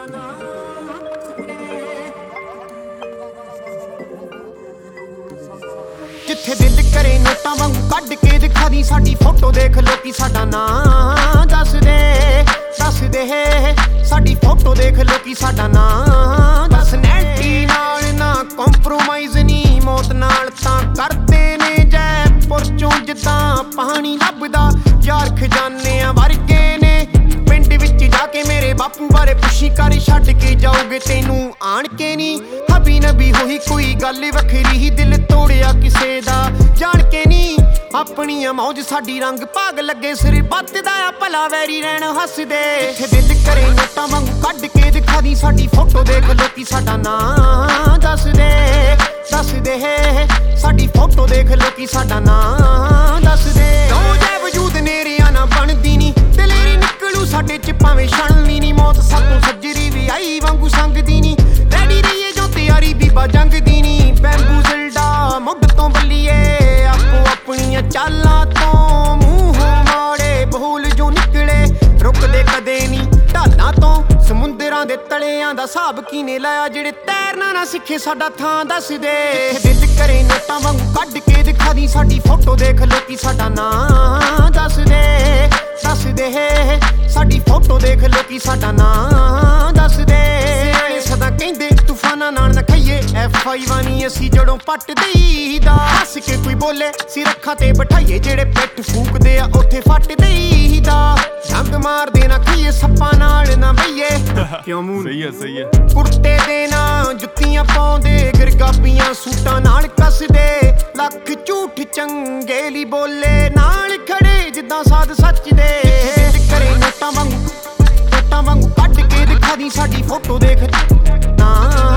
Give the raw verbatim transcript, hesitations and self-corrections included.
जिथे दिल करे नोटां वांगू कढ के दिखा दी साडी फोटो देख लोकी साडा नां दस दे दस दे साडी फोटो देख लोकी साडा नां दस नैटी नाल ना कंप्रोमाइज़ नी मौत नाल तां करदे ने जयपुर चों जिद्दां पानी लभदा यार खजानियां वर्गे ने पिंड विच जाके मेरे बापू बारे पुछी कर छड्ड के जाओगे तैनू आण के नी हबी नबी होई कोई गल वखरी ही दिल तोड़िया किसे दा जान के नी अपनिया मौज साडी रंग भाग लगे सिर बत्तदा भला वैरी रहण हसदे दिल करे नोटां वांगू कढ के दिखा दी साडी फोटो देख लोकी साडा नां दस दे दस दे साडी फोटो देख लोकी साडा नां दस दे जै वजूद नेरिया ना बनदी नी दलेरी निकलू साडे च भावें छलनी नी मौत सातों सज्जरी भी आई वांगू संगदी नी रैडी रहीए जो तैयारी बीबा जंग दी नी बैम्बू जिल्डा मुੱਢ ਤੋਂ ਬੱਲੀਏ ਆਪੋ ਆਪਣੀਆਂ ਚਾਲਾਂ ਤੋਂ ਮੂੰਹ ਮਾੜੇ ਬੋਲ ਜੋ ਨਿਕਲੇ ਰੁਕਦੇ ਕਦੇ ਨਹੀਂ ਢਾਲਾਂ ਤੋਂ ਸਮੁੰਦਰਾਂ ਦੇ ਤਲਿਆਂ ਦਾ ਹਿਸਾਬ ਕੀਨੇ ਲਾਇਆ ਜਿਹੜੇ ਤੈਰਨਾ ਨਾ ਸਿੱਖੇ ਸਾਡਾ ਥਾਂ ਦੱਸ ਦੇ ਦਿਲ ਕਰੇ ਨੋਟਾਂ ਵਾਂਗੂ ਕੱਢ ਕੇ ਦਿਖਾ ਦੀ ਸਾਡੀ ਫੋਟੋ ਦੇਖ ਲੋਕੀ ਸਾਡਾ ਨਾਂ ਦੱਸ ਦੇ ਦੱਸ ਦੇ ਸਾਡੀ ਫੋਟੋ ਦੇਖ ਲੋਕੀ ਸਾਡਾ ਨਾਂ ਦੱਸ ਦੇ ਸਿਆਣੇ ਸਦਾ ਕਹਿੰਦੇ ਤੂਫਾਨਾਂ ਨਾਲ ਨਾ ਖਾਈਏ ਐਫ ਆਈ ਵਾਨੀ ਅਸੀਂ ਜੜੋਂ ਪੱਟ ਦੇਈਦਾ ਹੱਸ ਕੇ ਕੋਈ ਬੋਲੇ ਸਿਰ ਅੱਖਾਂ ਤੇ ਬਿਠਾਈਏ ਜਿਹੜੇ ਪਿੱਠ ਫੂਕਦੇ ਆ ਉੱਥੇ ਫੱਟ ਦੇਈਦਾ ਜੰਗ ਮਾਰਦੇ ਨਾ ਖਾਈਏ ਸੱਪਾਂ ਨਾਲ ਨਾ ਬਈਏ ਕਿਉਂ ਮੂੰਹ ਸਹੀ ਹੈ ਸਹੀ ਹੈ ਕੁੜਤੇ ਦੇ ਨਾ ਜੁੱਤੀਆਂ ਪਾਉਂਦੇ ਗਰਗਾਬੀਆਂ ਸੂਟਾਂ ਨਾਲ ਕੱਸਦੇ ਲੱਖ ਝੂਠ ਚੰਗੇ ਲਈ ਬੋਲੇ ਨਾਲ ਖੜੇ ਜਿੱਦਾਂ ਸਾਧ ਸੱਚ ਦੇ ਕਰੇ ਨੋਟਾਂ ਵਾਂਗੂ ਨੋਟਾਂ ਵਾਂਗੂ ਕੱਢ ਕੇ ਦਿਖਾ ਦੀ ਸਾਡੀ ਫੋਟੋ ਦੇਖ ਨਾ